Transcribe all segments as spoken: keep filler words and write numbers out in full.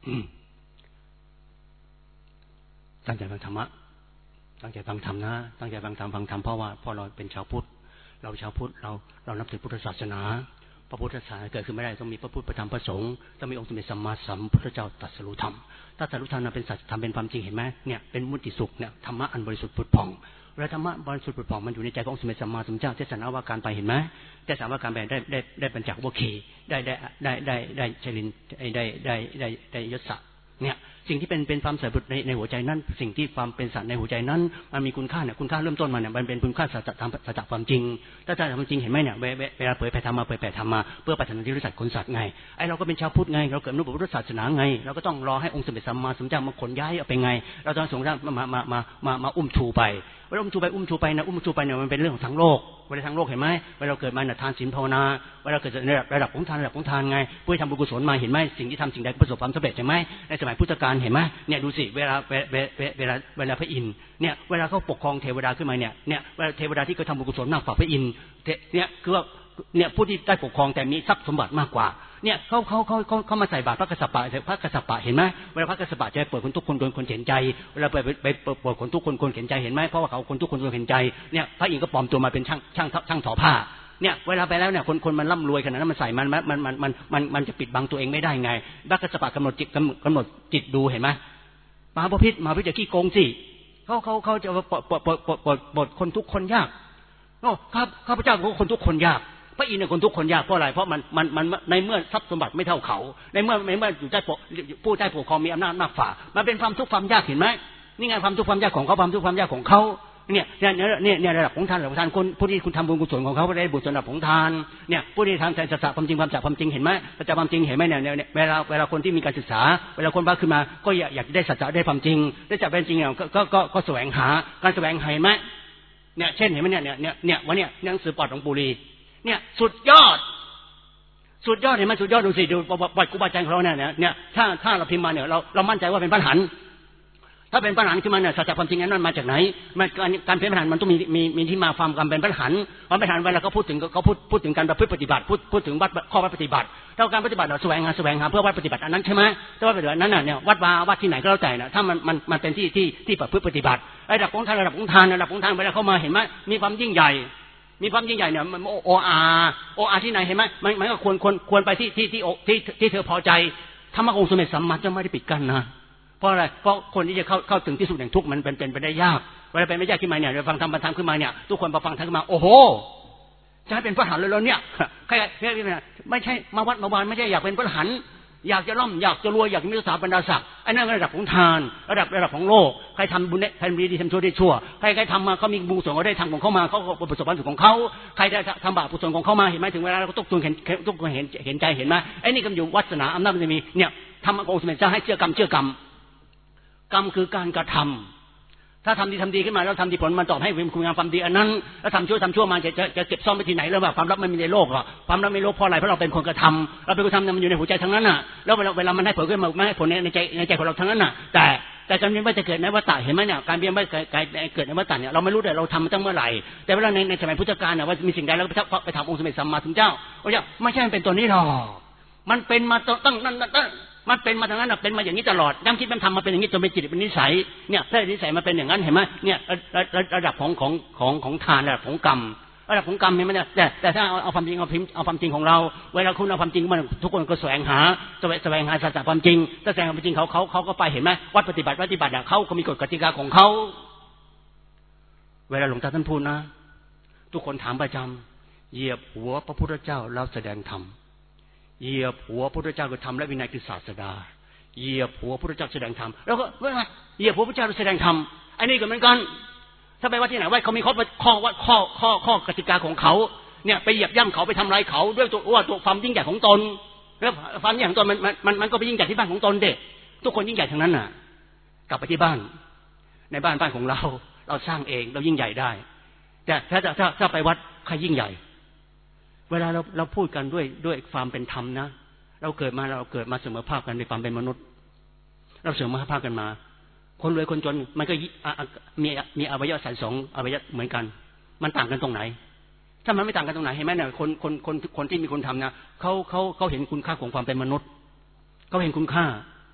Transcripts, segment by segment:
ตั้งใจฟังธรรมะตั้งใจฟังธรรมนะตั้งใจฟังธรรมฟังธรรมเพราะว่าพอเราเป็นชาวพุทธเราชาวพุทธเราเรานับถือพุทธศาสนาพระพุทธศาสนาเกิดขึ้นไม่ได้ต้องมีพระพุทธพระธรรมพระสงฆ์ต้องมีองค์สมเด็จสัมมาสัมพุทธเจ้าตรัสรู้ธรรมถ้าตรัสรู้ธรรมเป็นสัจธรรมเป็นความจริงเห็นไหมเนี่ยเป็นมุติสุขเนี่ยธรรมะอันบริสุทธิ์ผุดผ่องเวลาธรรมะบริสุทธิ์ผุดผ่องมันอยู่ในใจขององค์สมเด็จสัมมาสัมพุทธเจ้าเทศนาว่าการไปเห็นไหมเทศนาว่าการไปได้ได้ได้บรรจักวัคคีได้ได้ได้ได้ได้เจริญได้ได้ได้ได้ยศเนี่ยสิ่งที่เป็นเป็นความสัตย์ในในหัวใจนั้นสิ่งที่ความเป็นสัตย์ในหัวใจนั้นมันมีคุณค่าเนี่ยคุณค่าเริ่มต้นมาเนี่ยมันเป็นคุณค่าสัจธรรมสัจธความจริงถ้าจะทำจริงเห็นไหมเนี่ยเวลาเผยแผ่ธรรมมาเผยแผ่ธรรมมาเพื่อปัจจุบันที่รู้จักคนสัตว์ไงไอเราก็เป็นชาวพุทธไงเราเกิดในพุทธศาสนาไงเราก็ต้องรอให้องค์สมเด็จสัมมาสัมพุทธเจ้ามาขนย้ายเอาไปไงเราต้องส่งมามามามามาอุ้มชูไปเวลาอุ้มชูไปอุ้มชูไปนะอุ้มชูไปเนี่ยมันเป็นเรื่องของทั้งโลกเวลาทั้งโลกเห็นไหมเวลาเราเกิดมาเนี่ยทานศีลภาวนาเวลาเกิดในระดับของทานระดับของทานไงเพื่อทำบุญกุศลมาเห็นไหมสิ่งที่ทำสิ่งใดประสบความสำเร็จใช่ไหมในสมัยพุทธกาลเห็นไหมเนี่ยดูสิเวลาเวลาเวลาเวลาพระอินทร์เนี่ยเวลาเขาปกครองเทวดาขึ้นมาเนี่ยเนี่ยเวลาเทวดาที่เขาทำบุญกุศลมากกว่าพระอินทร์เนี่ยคือว่าเนี่ยผู้ที่ได้ปกครองแต่มีทรัพย์สมบัติมากกว่าเนี่ยเขาเขาเขาเขาเขามาใส่บาตรพระกษัตริย์พระกษัตริย์เห็นไหมเวลาพระกษัตริย์จะเปิดคนทุกคนโดนคนเห็นใจเวลาเปิดไปเปิดคนทุกคนคนเห็นใจเห็นไหมเพราะว่าเขาคนทุกคนคนเห็นใจเนี่ยพระอินทร์ก็ปลอมตัวมาเป็นช่างช่างช่างทอผ้าเนี่ยเวลาไปแล้วเนี่ยคนคนมันร่ำรวยขนาดนั้นมันใส่มันมันมันมันมันมันจะปิดบังตัวเองไม่ได้ไงพระกษัตริย์กำหนดจิตกำหนดจิตดูเห็นไหมมหาพิษมหาพิษจะขี้โกงสิเขาเขาเขาจะปลดปลดปลดปลดปลดปลดคนทุกคนยากโอ้ครับข้าพเจ้าก็คนทุกคนยากพระอินทร์เนี่ยคนทุกคนยากเพราะอะไรเพราะมันมันมันในเมื่อทรัพย์สมบัติไม่เท่าเขาในเมื่อในเมื่ออยู่ใต้ผู้ใต้ปกครองมีอำนาจมากฝ่ามันเป็นความทุกข์ความยากเห็นไหมนี่ไงความทุกข์ความยากของเขาความทุกข์ความยากของเขาเนี่ยเนี่ยเนี่ยเนี่ยระดับของทานระดับทานคนผู้ที่คุณทำบุญกุศลของเขาได้บุญระดับของทานเนี่ยผู้ที่ทำแต่สัจจะความจริงความจักความจริงเห็นไหมสัจจะความจริงเห็นไหมเนี่ยเวลาเวลาคนที่มีการศึกษาเวลาคนบ้าขึ้นมาก็อยากอยากได้สัจจะได้ความจริงได้จับเป็นจริงเนี่ยก็ก็ก็แสวงหาการแสวงหาเห็นไหมเนี่ยเช่นเห็นไหมเนี่ยเนี่ยเนี่ยวันเนี่ยหนังสือปอดของปุรีเนี่ยสุดยอดสุดยอดเห็นไหมสุดยอดดูสิดูบทครูบาอาจารย์ของเราเนี่ยเนี่ยถ้าถ้าเราพิมพ์มาเนี่ยเราเรามั่นใจว่าเป็นพระอรหันต์ถ้าเป็นพระอรหันต์ขึ้นมาเนี่ยสัจจะความจริงนั้นมันมาจากไหนมันการการเป็นพระอรหันต์มันต้องมีมีมีที่มาความการเป็นพระอรหันต์ความเป็นพระอรหันต์เวลาเขาพูดถึงเขาพูดพูดถึงการประพฤติปฏิบัติพูดพูดถึงวัดข้อวัดปฏิบัติแล้วการปฏิบัติเราแสวงหาแสวงหาเพื่อวัดปฏิบัติอันนั้นใช่ไหมแต่ว่าปฏิบัตินั้นน่ะเนี่ยวัดวาวัดที่ไหนก็แล้วแต่น่ะถ้ามันมันมันเป็นที่ที่ที่ประพฤติปฏิบัติระดับของทานระดับของทานระดับของทานเวลาเข้ามาเห็นไหมมีความยิ่งใหญ่มีความยิ่งใหญ่เนี่ยมันโออาโออาที่ไหนเห็นไหมมันมันก็ควรควรควรไปที่ที่ที่ที่ที่เธอพอใจธรรมะองค์สมเด็จสัมมาจะไม่ได้ปิดกั้นนะเพราะอะไรเพราะคนที่จะเข้าเข้าถึงที่สุดแห่งทุกข์มันเป็นเป็นไปได้ยากเวลาเป็นไม่ยากขึ้นมาเนี่ยเราฟังธรรมบรรทัดขึ้นมาเนี่ยทุกคนพอฟังธรรมขึ้นมาโอ้โหจะให้เป็นพระอรหันต์เลยแล้วเนี่ยใครไม่ใช่มาวัดมาวานไม่ใช่อยากเป็นพระอรหันต์อยากจะร่ำอยากจะรวยอยากมีสถาบรรดาศักดิ์ไอ้นั่นระดับของทานระดับระดับของโลกใครทำบุญได้ใครดีทำชั่วได้ชั่วใครใครทำมาเขามีบุญส่วนเขาได้ทำของเขามาเขาประสบความสุขของเขาใครได้ทำบาปกุศลของเขามาเห็นไหมถึงเวลาเราก็ตกตุนเห็นตกตุนเห็นเห็นใจเห็นไหมไอ้นี่ก็อยู่วาสนาอำนาจมันจะมีเนี่ยทำองค์สมเด็จเจ้าให้เชื่อกรรมเชื่อกรรมกรรมคือการกระทำถ้าทำดีทำดีขึ้นมาแล้วทำดีผลมันตอบให้เป็นคุณงามความดีอันนั้นแล้วทำชั่วทำชั่วมาจะจะจะเก็บซ่อนไปที่ไหนแล้วว่าความลับไม่มีในโลกหรอกความลับไม่ในโลกเพราะอะไรเพราะเราเป็นคนกระทำเราเป็นคนทำมันอยู่ในหัวใจทั้งนั้นน่ะแล้วเวลาเวลามันให้ผลขึ้นมาไม่ให้ผลในใจในใจของเราทั้งนั้นน่ะแต่แต่การเวียนว่ายจะเกิดในวัฏฏะเห็นไหมเนี่ยการเวียนว่ายเกิดในวัฏฏะเนี่ยเราไม่รู้แต่เราทำมาตั้งเมื่อไหร่แต่เวลาในในสมัยพุทธกาลเนี่ยว่ามีสิ่งใดเราไปไปถามองค์สมเด็จสัมมาสัมพุทธเจ้าว่าจะไม่ใช่มันเป็นตัวนี้หรอกมันเป็นมาตั้งนั่นตั้งมันเป็นมาทางนั้นเป็นมาอย่างนี้ตลอดย้ำคิดย้ำทำมาเป็นอย่างนี้จนเป็นจิตเป็นนิสัยเนี่ยถ้านิสัยมาเป็นอย่างนั้นเห็นไหมเนี่ยระดับของของของของทานระดับของกรรมระดับของกรรมเห็นไหมเนี่ยแต่แต่ถ้าเอาเอาความจริงเอาพิมพ์เอาความจริงของเราเวลาคุณเอาความจริงมันทุกคนก็แสวงหาแสวงหาสัจจะความจริงถ้าแสวงหาความจริงเขาเขาเขาก็ไปเห็นไหมวัดปฏิบัติปฏิบัติเขาก็มีกฎกติกาของเขาเวลาหลวงตาท่านพูดนะทุกคนถามประจำเหยียบหัวพระพุทธเจ้าแล้วแสดงธรรมเหยียบหัวพระพุทธเจ้าคือธรรมและวินัยคือศาสดาเหยียบหัวพระพุทธเจ้าแสดงธรรมแล้วก็เมื่อเหยียบหัวพระพุทธเจ้าแสดงธรรมไอ้นี่ก็เหมือนกันถ้าไปว่าที่ไหนว่าเขามีข้อข้อว่าข้อข้อข้อกติกาของเขาเนี่ยไปเหยียบย่ำเขาไปทำลายเขาด้วยตัวว่าตัวความยิ่งใหญ่ของตนแล้วความยิ่งใหญ่ของตนมันมันมันก็ไปยิ่งใหญ่ที่บ้านของตนเด็กทุกคนยิ่งใหญ่ทั้งนั้นน่ะกลับไปที่บ้านในบ้านบ้านของเราเราสร้างเองเรายิ่งใหญ่ได้แต่ถ้าถ้าถ้าไปวัดใครยิ่งใหญ่เวลาเราเราพูดกันด้วยด้วยความเป็นธรรมนะเราเกิดมาเราเกิดมาเสมอภาคกันในความเป็นมนุษย์เราเสมอภาคกันมาคนรวยคนจนมันก็มีมีอวัยวะสันสองอวัยวะเหมือนกันมันต่างกันตรงไหนถ้ามันไม่ต่างกันตรงไหนเห็นไหมเนี่ยคนคนคนคนที่มีคนทำนะเขาเขาเขาเห็นคุณค่าของความเป็นมนุษย์เขาเห็นคุณค่า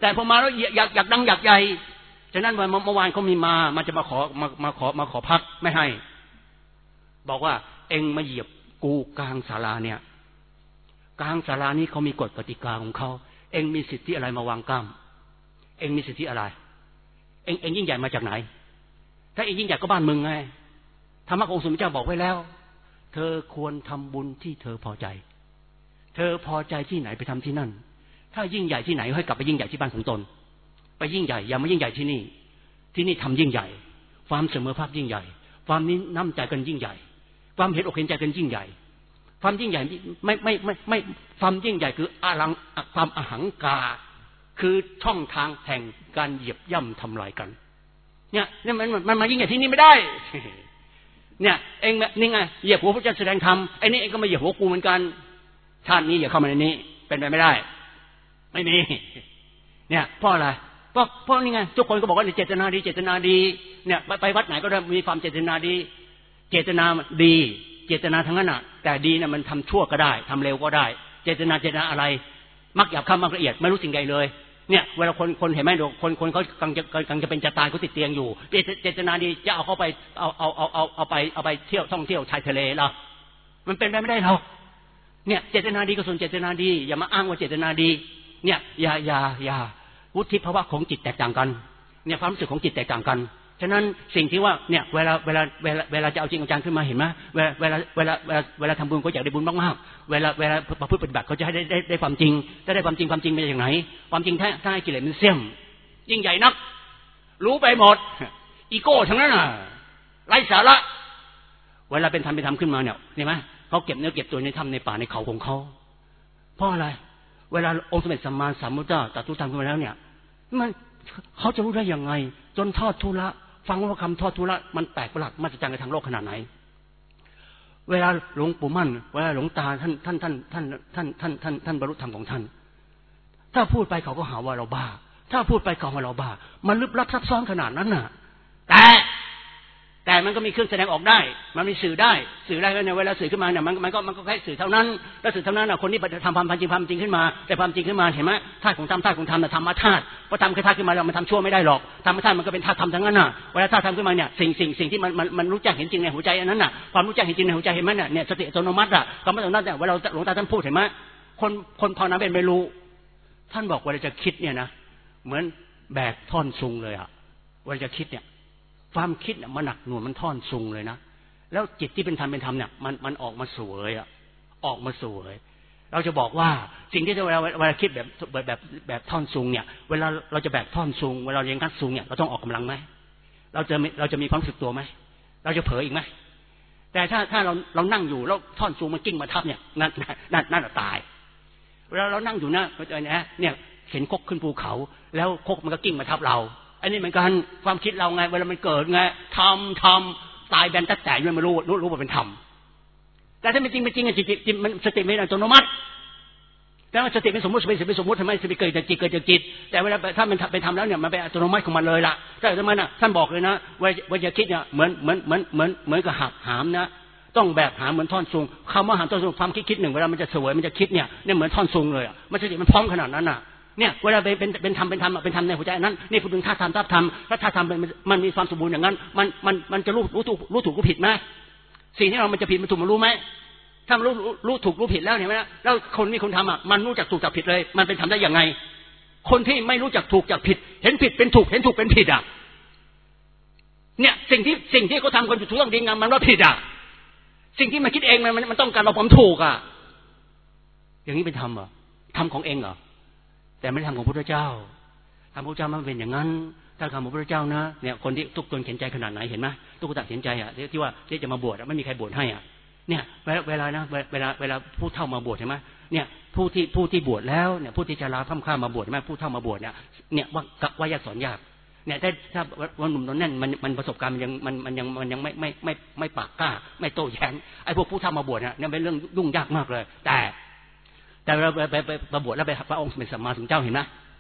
แต่พอมาแล้วอยากอยากดังอยากใหญ่ฉะนั้นเมื่อวานเขามีมามันจะมาขอมามาขอมาขอพักไม่ให้บอกว่าเอ็งมาเหยียบกูกลางศาลาเนี่ยกลางศาลานี้เขามีกฎกติกาของเขาเอ็งมีสิทธิอะไรมาวางกล้ามเอ็งมีสิทธิอะไรเอ็งเอ็งยิ่งใหญ่มาจากไหนถ้าเอ็งยิ่งใหญ่ก็บ้านมึงไงธรรมะขององค์สมเด็จเจ้าบอกไว้แล้วเธอควรทำบุญที่เธอพอใจเธอพอใจที่ไหนไปทำที่นั่นถ้ายิ่งใหญ่ที่ไหนให้กลับไปยิ่งใหญ่ที่บ้านของตนไปยิ่งใหญ่อย่ามายิ่งใหญ่ที่นี่ที่นี่ทำยิ่งใหญ่ความเสมอภาคยิ่งใหญ่ความนี้น้ำใจกันยิ่งใหญ่ความเห็นอกเห็นใจกันยิ่งใหญ่ความยิ่งใหญ่ไม่ไม่ไม่ไม่ความยิ่งใหญ่คืออาลังความอหังกาคือช่องทางแห่งการเหยียบย่ำทำลายกันเนี่ยเนี่ยมันมันมายิ่งใหญ่ที่นี่ไม่ได้เนี่ยเองนี่ไงเหยียบหัวพระเจ้าแสดงธรรมไอ้นี่เองก็มาเหยียบหัวกูเหมือนกันชาตินี้อย่าเข้ามาในนี้เป็นไปไม่ได้ไม่มีเนี่ยเพราะอะไรเพราะเพราะนี่ไงทุกคนก็บอกว่าเจตนาดีเจตนาดีเนี่ยไปไปวัดไหนก็ได้มีความเจตนาดีเจตนาดีเจตนาทั้งนั้นน่ะแต่ดีน่ะมันทำชั่วก็ได้ทำเร็วก็ได้เจตนาเจตนาอะไรมักหยาบคำมักละเอียดไม่รู้สิ่งใดเลยเนี่ยเวลาคนคนเห็นไหมดูคนคนเขากำลังจะกำลังจะเป็นจะตายเขาติดเตียงอยู่เจตนาดีจะเอาเขาไปเอาเอาเอาเอาเอาไปเอาไปเที่ยวท่องเที่ยวชายทะเลเหรอมันเป็นไปไม่ได้หรอกเนี่ยเจตนาดีก็ส่วนเจตนาดีอย่ามาอ้างว่าเจตนาดีเนี่ยอย่าอย่าอย่าวุฒิภาวะของจิตแตกต่างกันเนี่ยความรู้สึกของจิตแตกต่างกันฉะนั้นสิ่งที่ว่าเนี่ยเวลาเวลาเวลาเวลาจะเอาจริงเอาจังขึ้นมาเห็นไหมเวลาเวลาเวลาเวลาเวลาทำบุญก็อยากได้บุญมากๆเวลาเวลาประพฤติปฏิบัติเขาจะให้ได้ได้ได้ความจริงถ้าได้ความจริงความจริงมาจากไหนความจริงถ้าถ้าให้กิเลสมันเสี่ยมยิ่งใหญ่นักรู้ไปหมดอีโก้ทั้งนั้นน่ะไร้สาระเวลาเป็นธรรมเป็นธรรมขึ้นมาเนี่ยเห็นไหมเขาเก็บเนื้อเก็บตัวในถ้ำในป่าในเขาของเขาเพราะอะไรเวลาองค์สมเด็จสัมมาสัมพุทธเจ้าตรัสรู้ธรรมขึ้นมาแล้วเนี่ยมันเขาจะรู้ได้ยังไงจนทอดทุระฟังว่าคำทอดทุระมันแปลกประหลาดมหัศจรรย์ในทางโลกขนาดไหนเวลาหลวงปู่มั่นเวลาหลวงตาท่านท่านท่านท่านท่านท่านท่านท่านบรรลุธรรมของท่านถ้าพูดไปเขาก็หาว่าเราบ้าถ้าพูดไปเขาว่าเราบ้ามันลึกลับซับซ้อนขนาดนั้นน่ะแต่แต่มันก็มีเครื่องแสดงออกได้มันมีสื่อได้สื่อได้เนี่ยเวลาสื่อขึ้นมาเนี่ยมันมันก็มันก็แค่สื่อเท่านั้นแล้วสื่อเท่านั้นน่ะคนที่ทำความจริงความจริงขึ้นมาแต่ความจริงขึ้นมาเห็นไหมธาตุของธรรมธาตุของธรรมน่ะธรรมธาตุเพราะธรรมคือธาตุขึ้นมาแล้วมันทำชั่วไม่ได้หรอกธรรมธาตุมันก็เป็นธาตุธรรมทั้งนั้นน่ะเวลาธาตุธรรมขึ้นมาเนี่ยสิ่งสิ่งสิ่งที่มันมันมันรู้แจ้งเห็นจริงในหัวใจอันนั้นน่ะความรู้แจ้งเห็นจริงในหัวใจเห็นไหมเนี่ยเนี่ยสติอัตโนมัติอ่ะความอัตโนมัติเนี่ยเวลาหลวงตาท่านพูดเห็นไหมคนคนภาวนาเป็นไม่รู้ท่านบอกเวลาจะคิดเนี่ยนะเหมือนแบกท่อนซุงเลยอ่ะเวลาจะคิดเนี่ยความคิดเนี่ยมันหนักหน่วงมันท่อนซุงเลยนะแล้วจิตที่เป็นธรรมเป็นธรรมเนี่ยมันมันออกมาสวยอ่ะออกมาสวยเราจะบอกว่าสิ่งที่เวลาเวลาคิดแบบแบบแบบแบบท่อนซุงเนี่ยเวลาเราจะแบกท่อนซุงเวลาเราเรียนกัดซุงเนี่ยเราต้องออกกำลังไหมเราจะเราจะมีความรู้สึกตัวไหมเราจะเผลออีกไหมแต่ถ้าถ้าเราเรานั่งอยู่แล้วท่อนซุงมันกิ้งมาทับเนี่ยนั่นนั่นนั่นตายเวลาเรานั่งอยู่นะเข้าใจนะเนี่ยเห็นคกขึ้นภูเขาแล้วคกมันก็กิ้งมาทับเราอันนี้เหมือนกันความคิดเราไงเวลามันเกิดไงทำทำตายแบนแต่แต่ยังไม่รู้รู้รู้ว่าเป็นธรรมแต่ถ้าเป็นจริงเป็นจริงจิตจิตมันสติเป็นอัตโนมัติแต่ว่าสติเป็นสมมติเป็นเป็นสมมติทำไมสติเกิดจากจิตเกิดจากจิตแต่เวลาถ้ามันเป็นธรรมแล้วเนี่ยมันเป็นอัตโนมัติของมันเลยล่ะแต่ทำไมน่ะท่านบอกเลยนะว่าว่าจะคิดเนี่ยเหมือนเหมือนเหมือนเหมือนเหมือนกับหักหามนะต้องแบกหามเหมือนท่อนซุงคำว่าหามท่อนซุงความคิดคิดหนึ่งเวลามันจะสวยมันจะคิดเนี่ยเนี่ยเหมือนท่อนซุงเลยอ่ะมันสติมันพร้อมขนาดนั้นน่ะเนี่ยเวลาเป็นเป็นเป็นธรรมเป็นธรรมเป็นธรรมในหัวใจนั้นนี่พูดถึงธาตุธรรมธาตุธรรมถ้าธาตุธรรมมันมีความสมบูรณ์อย่างนั้นมันมันมันจะรู้รู้ถูกรู้ถูกรู้ผิดไหมสิ่งที่เรามันจะผิดมันถูกมันรู้ไหมถ้ามันรู้รู้ถูกรู้ผิดแล้วเห็นไหมนะแล้วคนนี้คนทำอ่ะมันรู้จักถูกจักผิดเลยมันเป็นทำได้ยังไงคนที่ไม่รู้จักถูกจักผิดเห็นผิดเป็นถูกเห็นถูกเป็นผิดอ่ะเนี่ยสิ่งที่สิ่งที่เขาทำคนถูกต้องดีงามมันว่าผิดอ่ะสิ่งที่มันคิดเองมันมันต้องการเราผมถูกอ่ะอย่างนี้เป็นธรรมเหรอธรรมของเองเหรอแต่ไม่ได้ทำของพระพุทธเจ้าทำพระพุทธเจ้ามันเป็นอย่างนั้นถ้าทำของพระพุทธเจ้านะเนี่ยคนที่ทุกคนเข็นใจขนาดไหนเห็นไหมทุกคนตัดเข็นใจอ่ะที่ว่าที่จะมาบวชไม่มีใครบวชให้อ่ะเนี่ยเวลานะเวลาเวลาผู้เฒ่ามาบวชใช่ไหมเนี่ยผู้ที่ผู้ที่บวชแล้วเนี่ยผู้ที่จะลาพร่ำข้ามมาบวชใช่ไหมผู้เฒ่ามาบวชเนี่ยเนี่ยว่าว่ายากสอนยากเนี่ยถ้าถ้าวันหนุ่มตอนนั้นมันมันประสบการณ์มันยังมันมันยังมันยังไม่ไม่ไม่ไม่ปากกล้าไม่โต้แย้งไอ้พวกผู้เฒ่ามาบวชเนี่ยเป็นเรื่องยุ่งยากมากเลยแต่แต่เราไปไปไปบวชแล้วไปพระองค์สมเด็จสัมมาสัมพุทธเจ้าเห็นไหม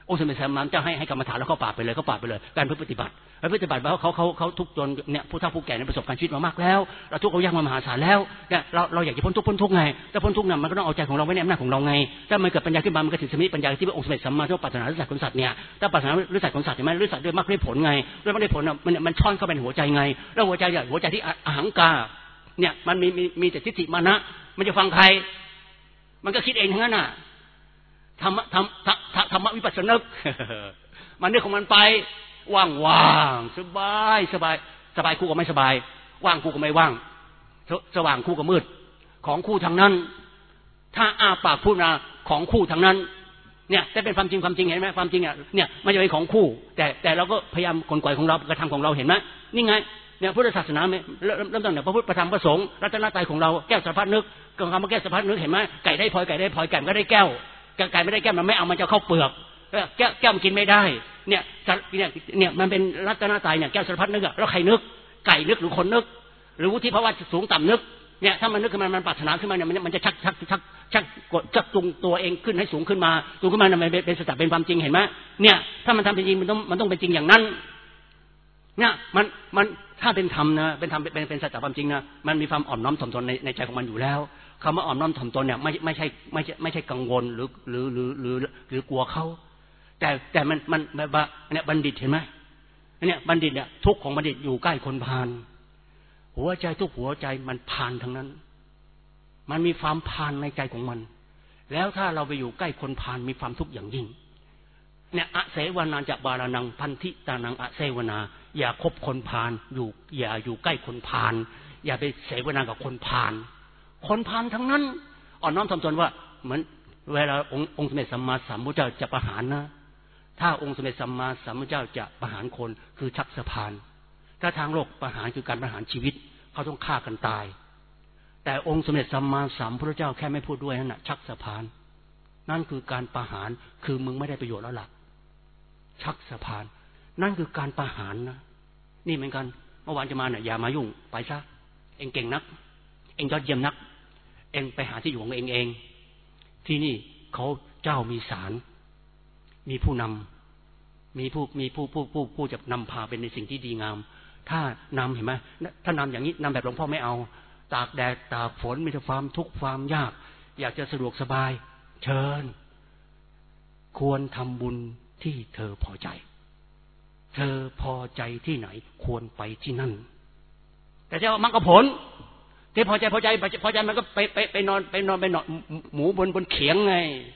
องค์สมเด็จพระสัมมาสัมพุทธเจ้าให้ให้กรรมฐานแล้วเข้าป่าไปเลยเข้าป่าไปเลยการปฏิบัติปฏิบัติเพราะเขาเขาเขาทุกจนเนี่ยผู้เฒ่าผู้แก่ในประสบการณ์ชีวิตมามากแล้วเราทุกข์เขายากมามหาศาลแล้วเนี่ยเราเราอยากจะพ้นทุกข์พ้นทุกข์ไงถ้าพ้นทุกข์เนี่ยมันก็ต้องเอาใจของเราไว้ในอำนาจของเราไงถ้ามันเกิดปัญญาขึ้นมามันก็ถึงสมิปัญญาที่พระองค์สมเด็จสัมมาสัมพุทธเจ้าปรารถนาฤทธิ์ของสัตว์เนี่ยถ้าปรารถนาฤทธิ์ของสัตว์ใช่ไหมฤทธิ์ด้วยมรรคด้วยผลไงด้วยมรรคด้วยผลมันมันช่อนเข้าไปในหัวใจไงแล้วหัวใจเนี่ยหัวใจที่อหังการเนี่ยมันมีมีมีแต่ทิฏฐิมานะมันจะฟังใครมันก็คิดเองทั้งนั้นน่ะธรรมธรรมธรรมวิปัสสนึกมันนึกของมันไปว่างๆสบายสบายสบายคู่กับไม่สบายว่างคู่กับไม่ว่างสว่างคู่กับมืดของคู่ทางนั้นถ้าอาปากพูดนะของคู่ทางนั้นเนี่ยแต่เป็นความจริงความจริงเห็นไหมความจริงอ่ะเนี่ยมันจะเป็นของคู่แต่แต่เราก็พยายามขนขวายของเรากระทำของเราเห็นไหมนี่ไงเนี่ยพุทธศาสนาเริ่มต้นเนี่ยพระพุทธพระธรรมพระสงฆ์รัตนตรัยของเราแก้วสารพัดนึกกองคำว่าแก้วสารพัดนึกเห็นไหมไก่ได้พลอยไก่ได้พลอยไก่ก็ได้แก้วไก่ไม่ได้แก้วมันไม่เอามันจะเข้าเปลือกแก้วแก้วมันกินไม่ได้เนี่ยเนี่ยเนี่ยมันเป็นรัตนตรัยเนี่ยแก้วสารพัดนึกอะแล้วใครนึกไก่นึกหรือคนนึกหรือวุฒิภาวะสูงต่ำนึกเนี่ยถ้ามันนึกขึ้นมามันปรารถนาขึ้นมาเนี่ยมันจะชักชักชักชักกดชักจูงตัวเองขึ้นให้สูงขึ้นมาสูงขึ้นมาเนี่ยมันเป็นสัจจะเป็นความจริงเห็นไหมเนี่ยถ้ามันทำเป็นจริงมันต้องมันต้องเป็นจริงอย่างนั้นเนี่ยมันมันถ้าเป็นธรรมนะเป็นธรรมเป็นเป็นสัจจะความจริงนะมันมีความอ่อนน้อมถ่อมตนในในใจของมันอยู่แล้วคำว่าอ่อนน้อมถ่อมตนเนี่ยไม่ไม่ใช่ไม่ใช่ไม่ใช่กังวลหรือหรือหรือหรือหรือกลัวเขาแต่แต่มันมันแบบเนี่ยบัณฑิตเห็นไหมเนี่ยบัณฑิตเนี่ยทุกข์ของบัณฑิตอยู่ใกล้คนพาลหัวใจทุกหัวใจมันพาลทั้งนั้นมันมีความพาลในใจของมันแล้วถ้าเราไปอยู่ใกล้คนพาลมีความทุกข์อย่างยิ่งเนี่ยอเสวนาจะบาลานังพันธิตานังอเสวนาอย่าคบคนพาลอยู่อย่าอยู่ใกล้คนพาลอย่าไปเสวนากับคนพาลคนพาลทั้งนั้นอ่อนน้อมถ่อมตนว่าเหมือนเวลาองค์องค์สมเด็จสัมมาสัมพุทธเจ้าจะประหารนะถ้าองค์สมเด็จสัมมาสัมพุทธเจ้าจะประหารคนคือชักสะพานถ้าทางโลกประหารคือการประหารชีวิตเขาต้องฆ่ากันตายแต่องค์สมเด็จสัมมาสัมพุทธเจ้าแค่ไม่พูดด้วยนั่นแหะชักสะพานนั่นคือการประหารคือมึงไม่ได้ประโยชน์แล้วล่ะชักสะพานนั่นคือการประหารนะนี่เหมือนกันเมื่อวานจะมาเนี่ยอย่ามายุ่งไปซะเองเก่งนักเองยอดเยี่ยมนักเองไปหาที่อยู่ของเองเองที่นี่เขาเจ้ามีศาลมีผู้นำมีผู้มีผู้ผู้ผู้ผู้จะนำพาเป็นในสิ่งที่ดีงามถ้านำเห็นไหมถ้านำอย่างนี้นำแบบหลวงพ่อไม่เอาตากแดดตากฝนมีแต่ความทุกข์ความยากอยากจะสะดวกสบายเชิญควรทำบุญที่เธอพอใจเธอพอใจที่ไหนควรไปที่นั่นแต่เจ้ามรรคผลที่พอใจพอใจพอใจมันก็ไปไปไปนอนไปนอนไปนอนหมูบนบนเขียงไง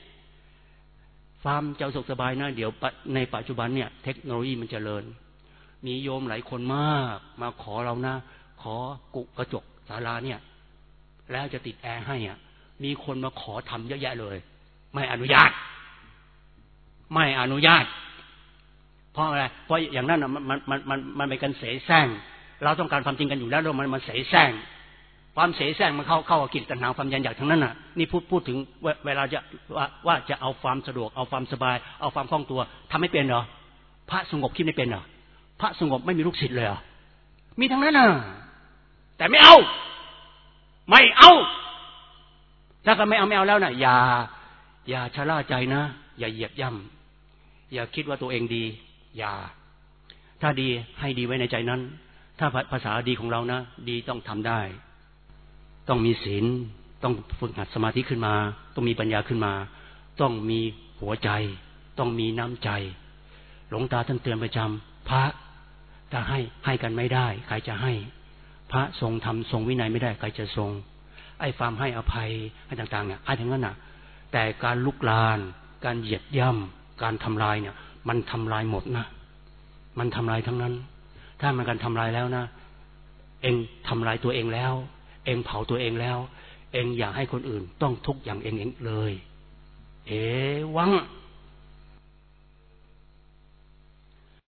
ความเจ้าสุขสบายนะเดี๋ยวในปัจจุบันเนี่ยเทคโนโลยีมันเจริญมีโยมหลายคนมากมาขอเรานะขอกุกระจกศาลาเนี่ยแล้วจะติดแอร์ให้อ่ะมีคนมาขอทำเยอะแยะเลยไม่อนุญาตไม่อนุญาตเพราะอะไรเพราะอย่างนั้นมันมันมันมันมันเป็นการเสแสร้งเราต้องการความจริงกันอยู่แล้วแล้วมันมันเสแสร้งความเสแสร้งมันเข้าเข้ากับกิเลสตัณหาความยันอยากทั้งนั้นน่ะนี่พูดพูดถึงเวลาจะว่าว่าจะเอาความสะดวกเอาความสบายเอาความคล่องตัวทำไม่เป็นเหรอพระสงบคิดไม่เป็นเหรอพระสงบไม่มีลูกศิษย์เลยเหรอมีทั้งนั้นน่ะแต่ไม่เอาไม่เอาถ้าก็ไม่เอาไม่เอาแล้วน่ะอย่าอย่าชะล่าใจนะอย่าเหยียบย่ำอย่าคิดว่าตัวเองดีอย่าถ้าดีให้ดีไว้ในใจนั้นถ้าภาษาดีของเรานะดีต้องทำได้ต้องมีศีลต้องฝึกหัดสมาธิขึ้นมาต้องมีปัญญาขึ้นมาต้องมีหัวใจต้องมีน้ำใจหลวงตาท่านเตือนประจำพระถ้าให้ให้กันไม่ได้ใครจะให้พระทรงธรรมทรงวินัยไม่ได้ใครจะทรงไอ้ความให้อภัยให้ต่างๆเนี่ยไอ้ทั้งนั้นน่ะแต่การลุกลานการเหยียดย่ำการทำลายเนี่ยมันทำลายหมดนะมันทำลายทั้งนั้นถ้ามันการทำลายแล้วนะเองทำลายตัวเองแล้วเองเผาตัวเองแล้วเองอย่าให้คนอื่นต้องทุกข์อย่างเองเองเลยเอวัง